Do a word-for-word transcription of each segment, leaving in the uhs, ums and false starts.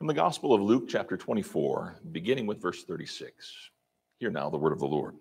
From the Gospel of Luke, chapter twenty-four, beginning with verse thirty-six. Hear now the word of the Lord.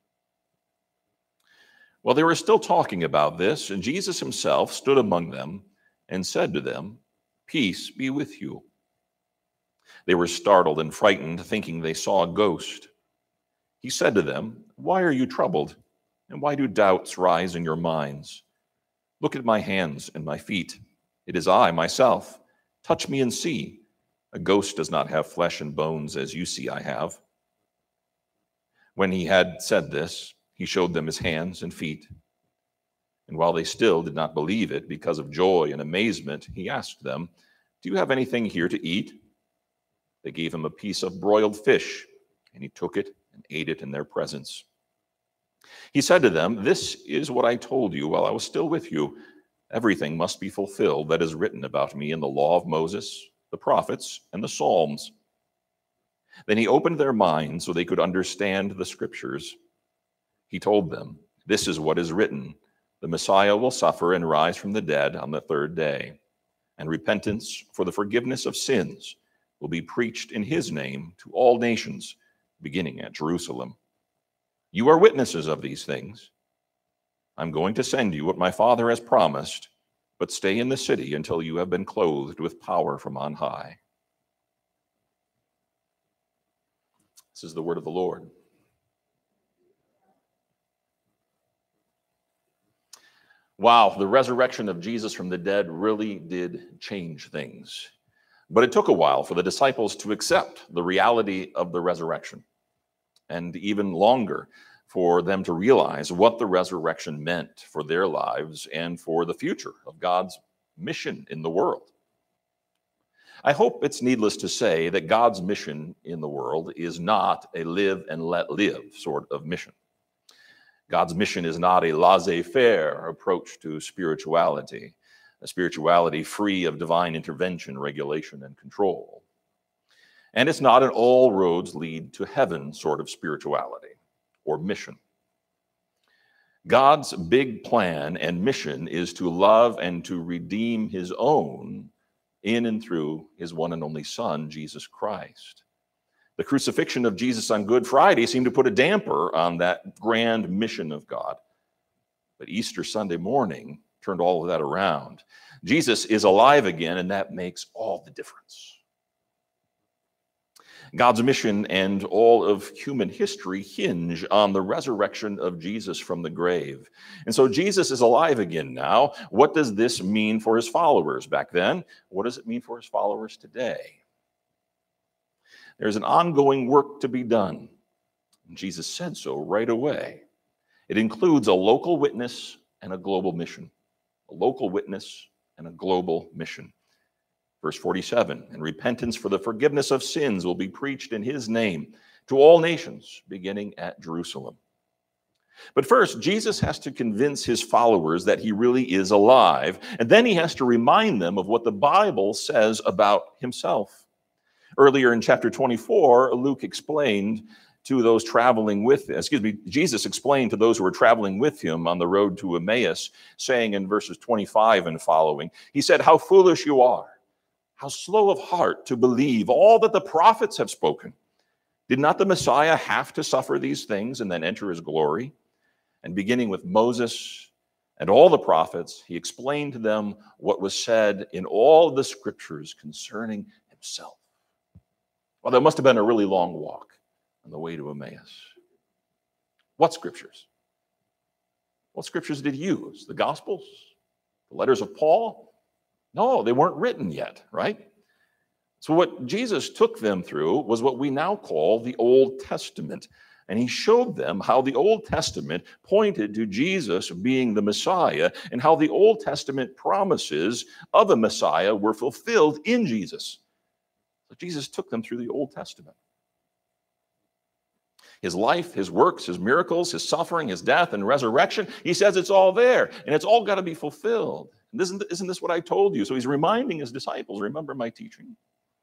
While they were still talking about this, and Jesus himself stood among them and said to them, "Peace be with you." They were startled and frightened, thinking they saw a ghost. He said to them, "Why are you troubled? And why do doubts rise in your minds? Look at my hands and my feet. It is I, myself. Touch me and see. A ghost does not have flesh and bones as you see I have." When he had said this, he showed them his hands and feet. And while they still did not believe it because of joy and amazement, he asked them, "Do you have anything here to eat?" They gave him a piece of broiled fish, and he took it and ate it in their presence. He said to them, "This is what I told you while I was still with you. Everything must be fulfilled that is written about me in the law of Moses, the prophets, and the Psalms." Then he opened their minds so they could understand the scriptures. He told them, "This is what is written. The Messiah will suffer and rise from the dead on the third day, and repentance for the forgiveness of sins will be preached in his name to all nations, beginning at Jerusalem. You are witnesses of these things. I'm going to send you what my Father has promised, but stay in the city until you have been clothed with power from on high." This is the word of the Lord. Wow, the resurrection of Jesus from the dead really did change things. But it took a while for the disciples to accept the reality of the resurrection, and even longer for them to realize what the resurrection meant for their lives and for the future of God's mission in the world. I hope it's needless to say that God's mission in the world is not a live and let live sort of mission. God's mission is not a laissez-faire approach to spirituality, a spirituality free of divine intervention, regulation, and control. And it's not an all roads lead to heaven sort of spirituality or mission. God's big plan and mission is to love and to redeem his own in and through his one and only Son, Jesus Christ. The crucifixion of Jesus on Good Friday seemed to put a damper on that grand mission of God. But Easter Sunday morning turned all of that around. Jesus is alive again, and that makes all the difference. God's mission and all of human history hinge on the resurrection of Jesus from the grave. And so Jesus is alive again now. What does this mean for his followers back then? What does it mean for his followers today? There's an ongoing work to be done. And Jesus said so right away. It includes a local witness and a global mission. A local witness and a global mission. Verse forty-seven, "And repentance for the forgiveness of sins will be preached in his name to all nations, beginning at Jerusalem." But first, Jesus has to convince his followers that he really is alive, and then he has to remind them of what the Bible says about himself. Earlier in chapter twenty-four, Luke explained to those traveling with, excuse me, Jesus explained to those who were traveling with him on the road to Emmaus, saying in verses twenty-five and following, he said, "How foolish you are. How slow of heart to believe all that the prophets have spoken. Did not the Messiah have to suffer these things and then enter his glory?" And beginning with Moses and all the prophets, he explained to them what was said in all the scriptures concerning himself. Well, that must have been a really long walk on the way to Emmaus. What scriptures? What scriptures did he use? The Gospels? The letters of Paul? No, they weren't written yet, right? So what Jesus took them through was what we now call the Old Testament. And he showed them how the Old Testament pointed to Jesus being the Messiah and how the Old Testament promises of a Messiah were fulfilled in Jesus. So Jesus took them through the Old Testament. His life, his works, his miracles, his suffering, his death and resurrection, he says it's all there and it's all got to be fulfilled. And isn't, isn't this what I told you? So he's reminding his disciples, remember my teaching.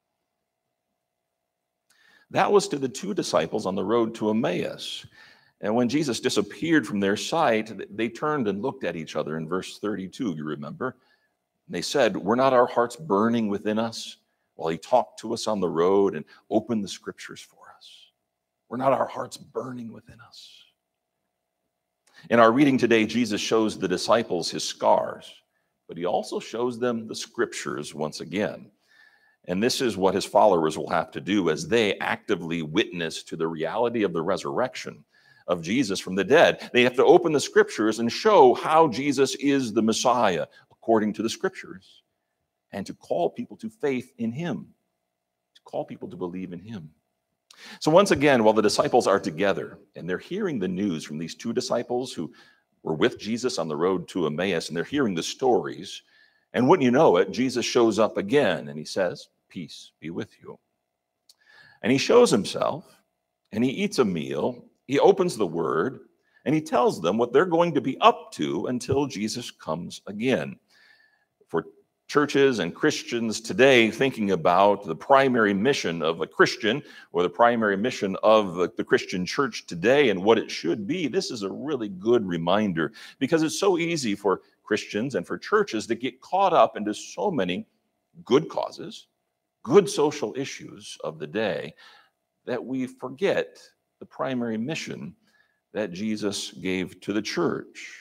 That was to the two disciples on the road to Emmaus. And when Jesus disappeared from their sight, they turned and looked at each other in verse thirty-two, you remember. And they said, "Were not our hearts burning within us while he talked to us on the road and opened the scriptures for us? Were not our hearts burning within us? In our reading today, Jesus shows the disciples his scars, but he also shows them the scriptures once again. And this is what his followers will have to do as they actively witness to the reality of the resurrection of Jesus from the dead. They have to open the scriptures and show how Jesus is the Messiah according to the scriptures, and to call people to faith in him, to call people to believe in him. So once again, while the disciples are together and they're hearing the news from these two disciples who were with Jesus on the road to Emmaus, and they're hearing the stories, and wouldn't you know it, Jesus shows up again and he says, "Peace be with you." And he shows himself and he eats a meal, he opens the word, and he tells them what they're going to be up to until Jesus comes again. For churches and Christians today thinking about the primary mission of a Christian, or the primary mission of the, the Christian church today and what it should be, this is a really good reminder, because it's so easy for Christians and for churches to get caught up into so many good causes, good social issues of the day, that we forget the primary mission that Jesus gave to the church.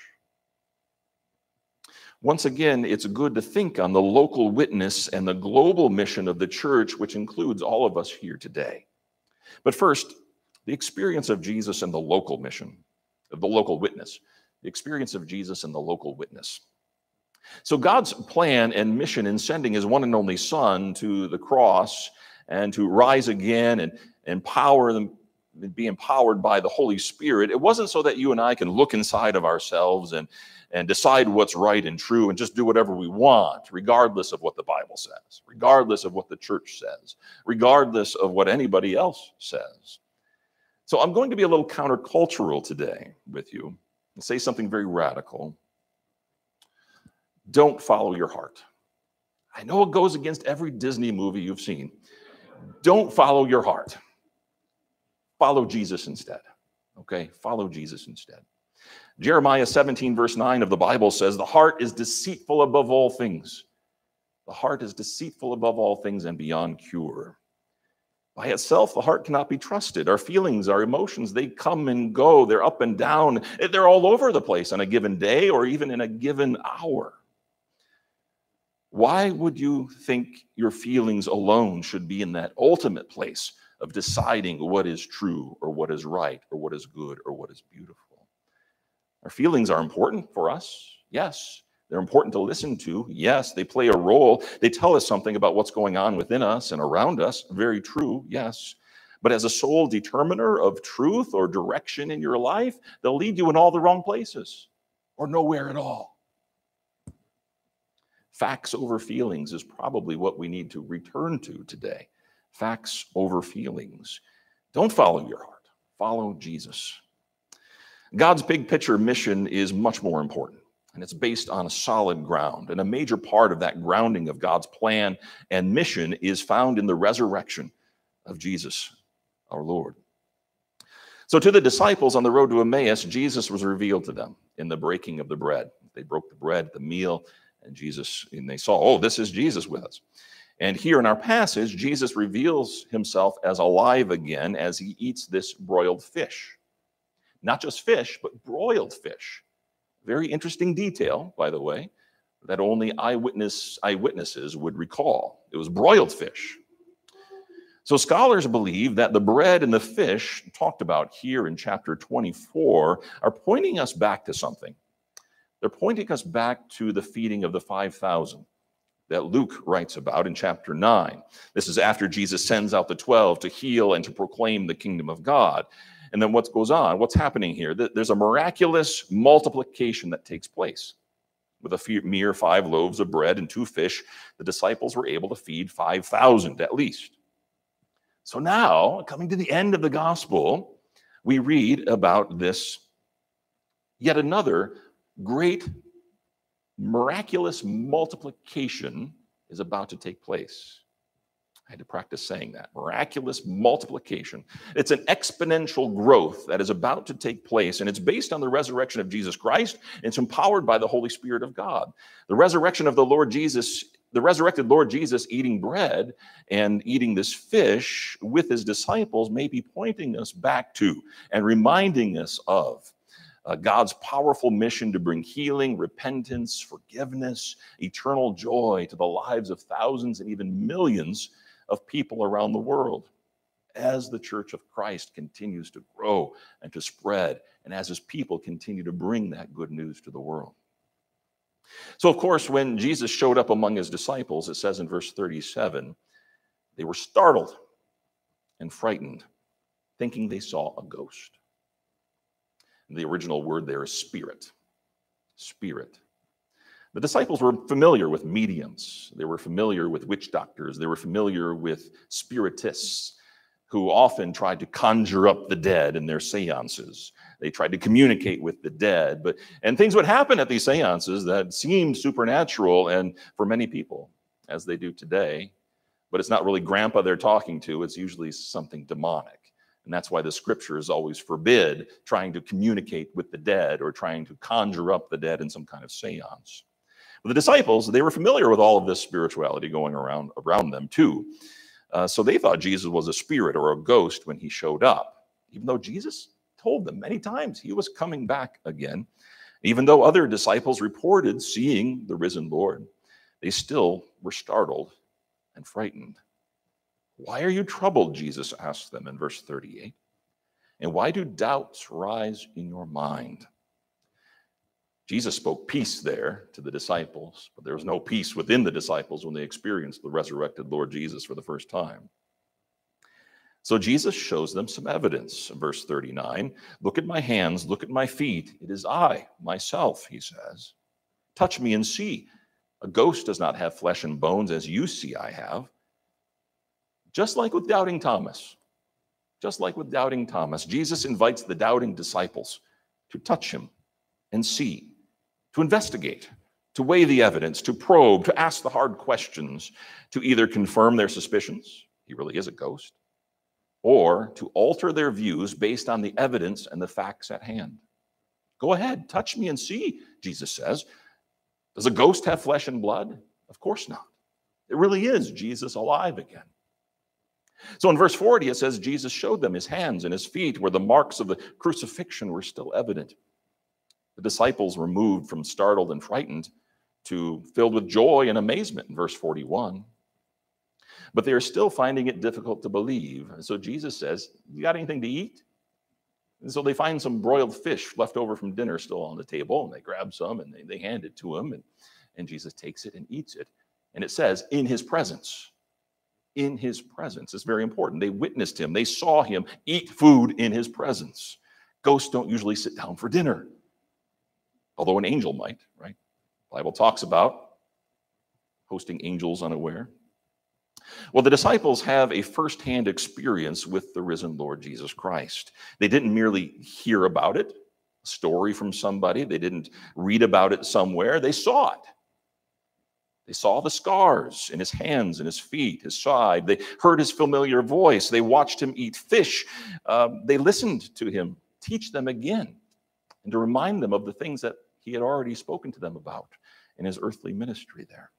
Once again, it's good to think on the local witness and the global mission of the church, which includes all of us here today. But first, the experience of Jesus and the local mission, of the local witness, the experience of Jesus and the local witness. So God's plan and mission in sending his one and only Son to the cross and to rise again and empower them, be empowered by the Holy Spirit, it wasn't so that you and I can look inside of ourselves and and decide what's right and true and just do whatever we want, regardless of what the Bible says, regardless of what the church says, regardless of what anybody else says. So I'm going to be a little countercultural today with you and say something very radical. Don't follow your heart. I know it goes against every Disney movie you've seen. Don't follow your heart. Follow Jesus instead. Okay? Follow Jesus instead. Jeremiah seventeen, verse nine of the Bible says, "The heart is deceitful above all things. The heart is deceitful above all things and beyond cure. By itself, the heart cannot be trusted." Our feelings, our emotions, they come and go. They're up and down. They're all over the place on a given day or even in a given hour. Why would you think your feelings alone should be in that ultimate place of deciding what is true or what is right or what is good or what is beautiful? Our feelings are important for us. Yes. They're important to listen to. Yes. They play a role. They tell us something about what's going on within us and around us. Very true. Yes. But as a sole determiner of truth or direction in your life, they'll lead you in all the wrong places or nowhere at all. Facts over feelings is probably what we need to return to today. Facts over feelings. Don't follow your heart. Follow Jesus. God's big picture mission is much more important, and it's based on a solid ground. And a major part of that grounding of God's plan and mission is found in the resurrection of Jesus, our Lord. So to the disciples on the road to Emmaus, Jesus was revealed to them in the breaking of the bread. They broke the bread, the meal, and Jesus, and they saw, oh, this is Jesus with us. And here in our passage, Jesus reveals himself as alive again as he eats this broiled fish. Not just fish, but broiled fish. Very interesting detail, by the way, that only eyewitness eyewitnesses would recall. It was broiled fish. So scholars believe that the bread and the fish talked about here in chapter twenty-four are pointing us back to something. They're pointing us back to the feeding of the five thousand that Luke writes about in chapter nine. This is after Jesus sends out the twelve to heal and to proclaim the kingdom of God. And then what goes on? What's happening here? There's a miraculous multiplication that takes place. With a mere five loaves of bread and two fish, the disciples were able to feed five thousand at least. So now, coming to the end of the gospel, we read about this yet another great miraculous multiplication is about to take place. I had to practice saying that. Miraculous multiplication. It's an exponential growth that is about to take place, and it's based on the resurrection of Jesus Christ. It's empowered by the Holy Spirit of God. The resurrection of the Lord Jesus the resurrected Lord Jesus eating bread and eating this fish with his disciples may be pointing us back to and reminding us of uh, God's powerful mission to bring healing, repentance, forgiveness, eternal joy to the lives of thousands and even millions of people around the world as the Church of Christ continues to grow and to spread, and as his people continue to bring that good news to the world. So, of course, when Jesus showed up among his disciples, it says in verse thirty-seven, they were startled and frightened, thinking they saw a ghost. The original word there is spirit. Spirit. The disciples were familiar with mediums. They were familiar with witch doctors. They were familiar with spiritists who often tried to conjure up the dead in their seances. They tried to communicate with the dead, but and things would happen at these seances that seemed supernatural and for many people, as they do today. But it's not really grandpa they're talking to. It's usually something demonic. And that's why the scriptures always forbid trying to communicate with the dead or trying to conjure up the dead in some kind of seance. But the disciples, they were familiar with all of this spirituality going around around them too. Uh, so they thought Jesus was a spirit or a ghost when he showed up, even though Jesus told them many times he was coming back again. Even though other disciples reported seeing the risen Lord, they still were startled and frightened. Why are you troubled? Jesus asked them in verse thirty-eight. And why do doubts rise in your mind? Jesus spoke peace there to the disciples, but there was no peace within the disciples when they experienced the resurrected Lord Jesus for the first time. So Jesus shows them some evidence. In verse thirty-nine, look at my hands, look at my feet. It is I, myself, he says. Touch me and see. A ghost does not have flesh and bones as you see I have. Just like with doubting Thomas, just like with doubting Thomas, Jesus invites the doubting disciples to touch him and see, to investigate, to weigh the evidence, to probe, to ask the hard questions, to either confirm their suspicions, he really is a ghost, or to alter their views based on the evidence and the facts at hand. Go ahead, touch me and see, Jesus says. Does a ghost have flesh and blood? Of course not. It really is Jesus alive again. So in verse forty, it says, Jesus showed them his hands and his feet where the marks of the crucifixion were still evident. The disciples were moved from startled and frightened to filled with joy and amazement in verse forty-one. But they are still finding it difficult to believe. And so Jesus says, you got anything to eat? And so they find some broiled fish left over from dinner still on the table, and they grab some and they, they hand it to him, and, and Jesus takes it and eats it. And it says, in his presence. In his presence. It's very important. They witnessed him. They saw him eat food in his presence. Ghosts don't usually sit down for dinner, although an angel might, right? The Bible talks about hosting angels unaware. Well, the disciples have a firsthand experience with the risen Lord Jesus Christ. They didn't merely hear about it, a story from somebody. They didn't read about it somewhere. They saw it. They saw the scars in his hands and his feet, his side. They heard his familiar voice. They watched him eat fish. Um, they listened to him teach them again and to remind them of the things that he had already spoken to them about in his earthly ministry there.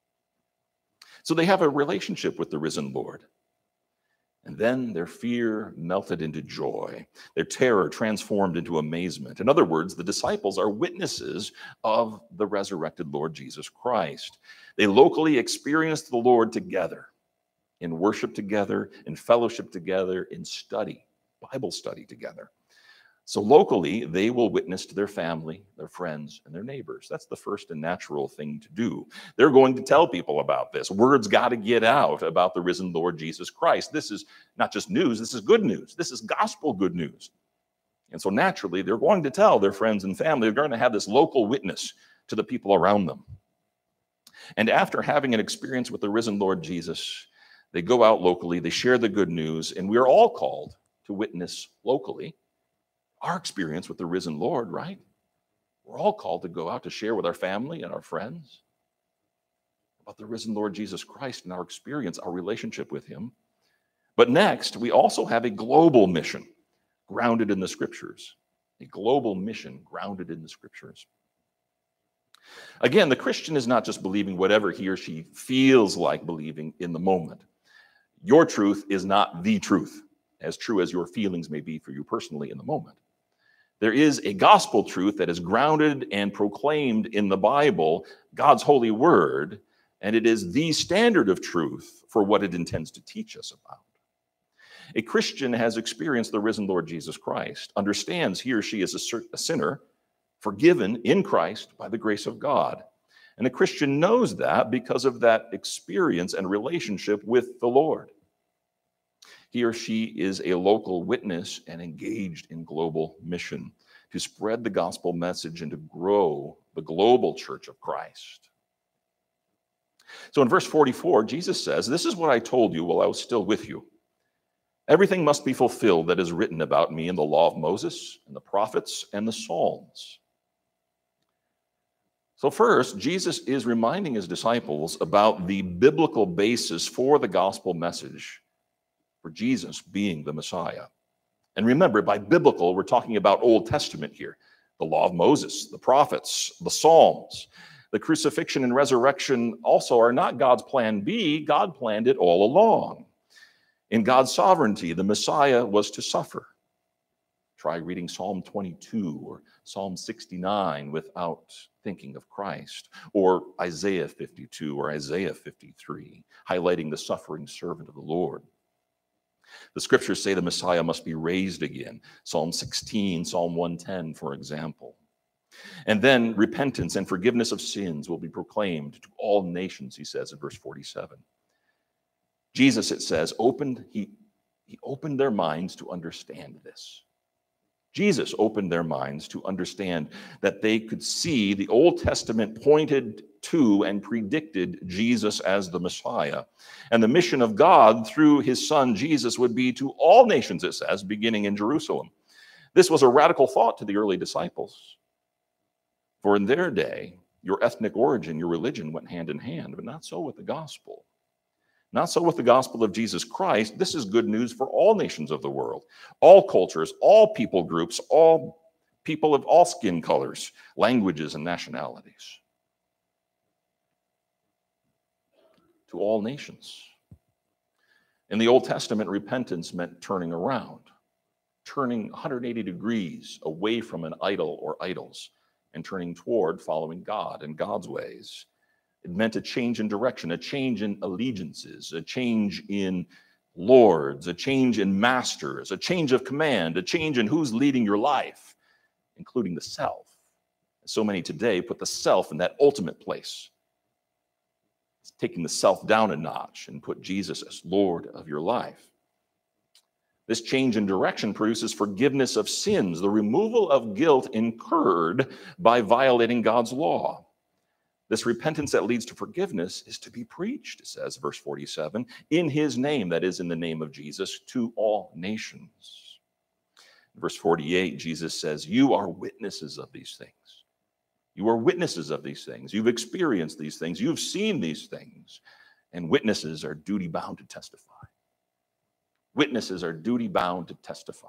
So they have a relationship with the risen Lord. And then their fear melted into joy, their terror transformed into amazement. In other words, the disciples are witnesses of the resurrected Lord Jesus Christ. They locally experienced the Lord together, in worship together, in fellowship together, in study, Bible study together. So locally, they will witness to their family, their friends, and their neighbors. That's the first and natural thing to do. They're going to tell people about this. Word's got to get out about the risen Lord Jesus Christ. This is not just news, this is good news. This is gospel good news. And so naturally, they're going to tell their friends and family. They're going to have this local witness to the people around them. And after having an experience with the risen Lord Jesus, they go out locally, they share the good news, and we are all called to witness locally our experience with the risen Lord, right? We're all called to go out to share with our family and our friends about the risen Lord Jesus Christ and our experience, our relationship with him. But next, we also have a global mission grounded in the scriptures, a global mission grounded in the scriptures. Again, the Christian is not just believing whatever he or she feels like believing in the moment. Your truth is not the truth, as true as your feelings may be for you personally in the moment. There is a gospel truth that is grounded and proclaimed in the Bible, God's holy word, and it is the standard of truth for what it intends to teach us about. A Christian has experienced the risen Lord Jesus Christ, understands he or she is a, a sinner, forgiven in Christ by the grace of God. And the Christian knows that because of that experience and relationship with the Lord. He or she is a local witness and engaged in global mission to spread the gospel message and to grow the global church of Christ. So in verse forty-four, Jesus says, "This is what I told you while I was still with you. Everything must be fulfilled that is written about me in the law of Moses and the prophets and the Psalms." So first, Jesus is reminding his disciples about the biblical basis for the gospel message, for Jesus being the Messiah. And remember, by biblical, we're talking about Old Testament here. The law of Moses, the prophets, the Psalms. The crucifixion and resurrection also are not God's plan B. God planned it all along. In God's sovereignty, the Messiah was to suffer. Try reading Psalm twenty-two or Psalm sixty-nine without thinking of Christ, or Isaiah fifty-two or Isaiah fifty-three, highlighting the suffering servant of the Lord. The scriptures say the Messiah must be raised again. Psalm sixteen, Psalm one ten, for example. And then repentance and forgiveness of sins will be proclaimed to all nations, he says in verse forty-seven. Jesus, it says, opened, he, he opened their minds to understand this. Jesus opened their minds to understand that they could see the Old Testament pointed to and predicted Jesus as the Messiah. And the mission of God through his son Jesus would be to all nations, it says, beginning in Jerusalem. This was a radical thought to the early disciples. For in their day, your ethnic origin, your religion went hand in hand, but not so with the gospel. Not so with the gospel of Jesus Christ. This is good news for all nations of the world, all cultures, all people groups, all people of all skin colors, languages, and nationalities. To all nations. In the Old Testament, repentance meant turning around, turning one hundred eighty degrees away from an idol or idols, and turning toward following God and God's ways. It meant a change in direction, a change in allegiances, a change in lords, a change in masters, a change of command, a change in who's leading your life, including the self. So many today put the self in that ultimate place. It's taking the self down a notch and put Jesus as Lord of your life. This change in direction produces forgiveness of sins, the removal of guilt incurred by violating God's law. This repentance that leads to forgiveness is to be preached, it says, verse forty-seven, in his name, that is, in the name of Jesus, to all nations. Verse forty-eight, Jesus says, you are witnesses of these things. You are witnesses of these things. You've experienced these things. You've seen these things. And witnesses are duty-bound to testify. Witnesses are duty-bound to testify.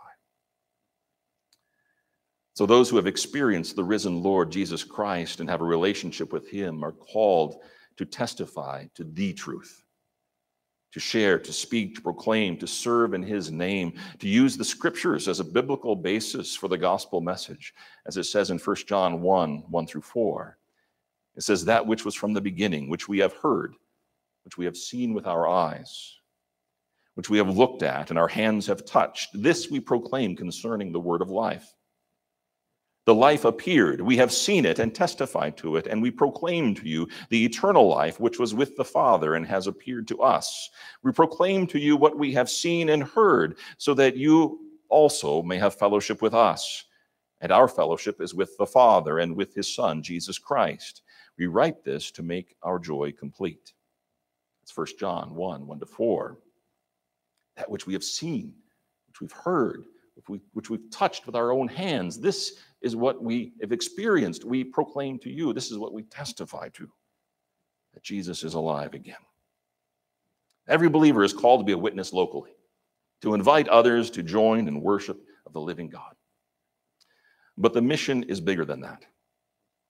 So those who have experienced the risen Lord Jesus Christ and have a relationship with him are called to testify to the truth, to share, to speak, to proclaim, to serve in his name, to use the scriptures as a biblical basis for the gospel message, as it says in First John one, one through four. It says, that which was from the beginning, which we have heard, which we have seen with our eyes, which we have looked at and our hands have touched, this we proclaim concerning the word of life. The life appeared, we have seen it and testified to it, and we proclaim to you the eternal life which was with the Father and has appeared to us. We proclaim to you what we have seen and heard, so that you also may have fellowship with us. And our fellowship is with the Father and with his Son, Jesus Christ. We write this to make our joy complete. It's First John one, one to four. That which we have seen, which we've heard, which, we, which we've touched with our own hands, this is what we have experienced. We proclaim to you. This is what we testify to, that Jesus is alive again. Every believer is called to be a witness locally, to invite others to join in worship of the living God. But the mission is bigger than that.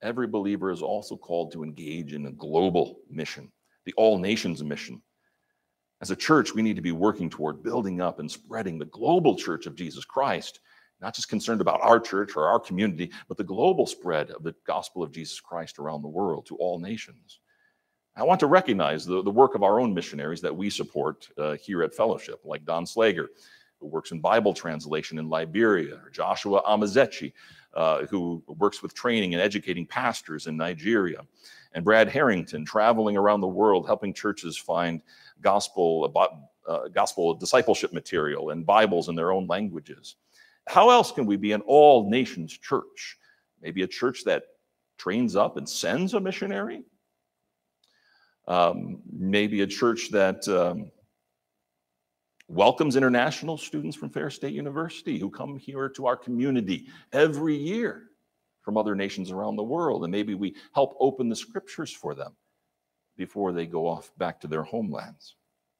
every believer is also called to engage in a global mission, the all nations mission. As a church, we need to be working toward building up and spreading the global church of Jesus Christ, not just concerned about our church or our community, but the global spread of the gospel of Jesus Christ around the world to all nations. I want to recognize the, the work of our own missionaries that we support uh, here at Fellowship, like Don Slager, who works in Bible translation in Liberia, or Joshua Amazechi, uh, who works with training and educating pastors in Nigeria, and Brad Harrington, traveling around the world, helping churches find gospel, uh, gospel discipleship material and Bibles in their own languages. How else can we be an all nations church? Maybe a church that trains up and sends a missionary? Um, maybe a church that um, welcomes international students from Fair State University who come here to our community every year from other nations around the world. And maybe we help open the scriptures for them before they go off back to their homelands.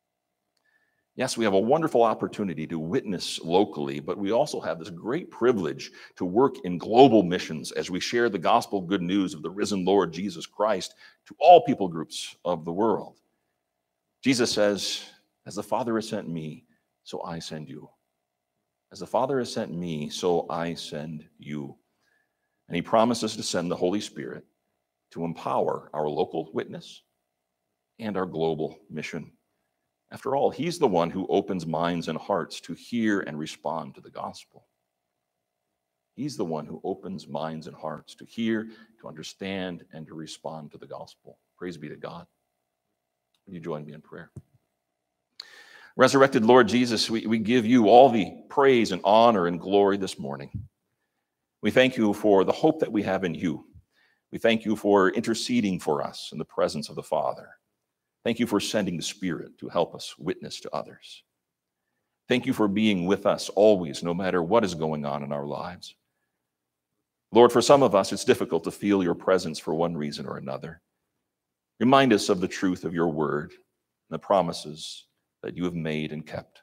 Yes, we have a wonderful opportunity to witness locally, but we also have this great privilege to work in global missions as we share the gospel good news of the risen Lord Jesus Christ to all people groups of the world. Jesus says, as the Father has sent me, so I send you. As the Father has sent me, so I send you. And he promises to send the Holy Spirit to empower our local witness and our global mission. After all, he's the one who opens minds and hearts to hear and respond to the gospel. He's the one who opens minds and hearts to hear, to understand, and to respond to the gospel. Praise be to God. Would you join me in prayer? Resurrected Lord Jesus, we, we give you all the praise and honor and glory this morning. We thank you for the hope that we have in you. We thank you for interceding for us in the presence of the Father. Thank you for sending the Spirit to help us witness to others. Thank you for being with us always, no matter what is going on in our lives. Lord, for some of us, it's difficult to feel your presence for one reason or another. Remind us of the truth of your word and the promises that you have made and kept.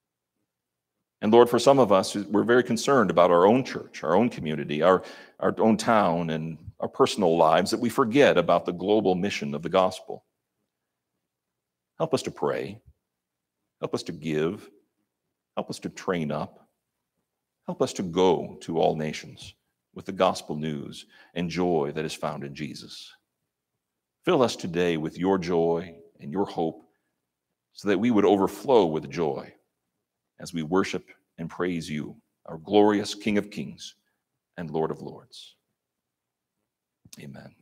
And Lord, for some of us, we're very concerned about our own church, our own community, our, our own town, and our personal lives, that we forget about the global mission of the gospel. Help us to pray. Help us to give. Help us to train up. Help us to go to all nations with the gospel news and joy that is found in Jesus. Fill us today with your joy and your hope so that we would overflow with joy as we worship and praise you, our glorious King of Kings and Lord of Lords. Amen.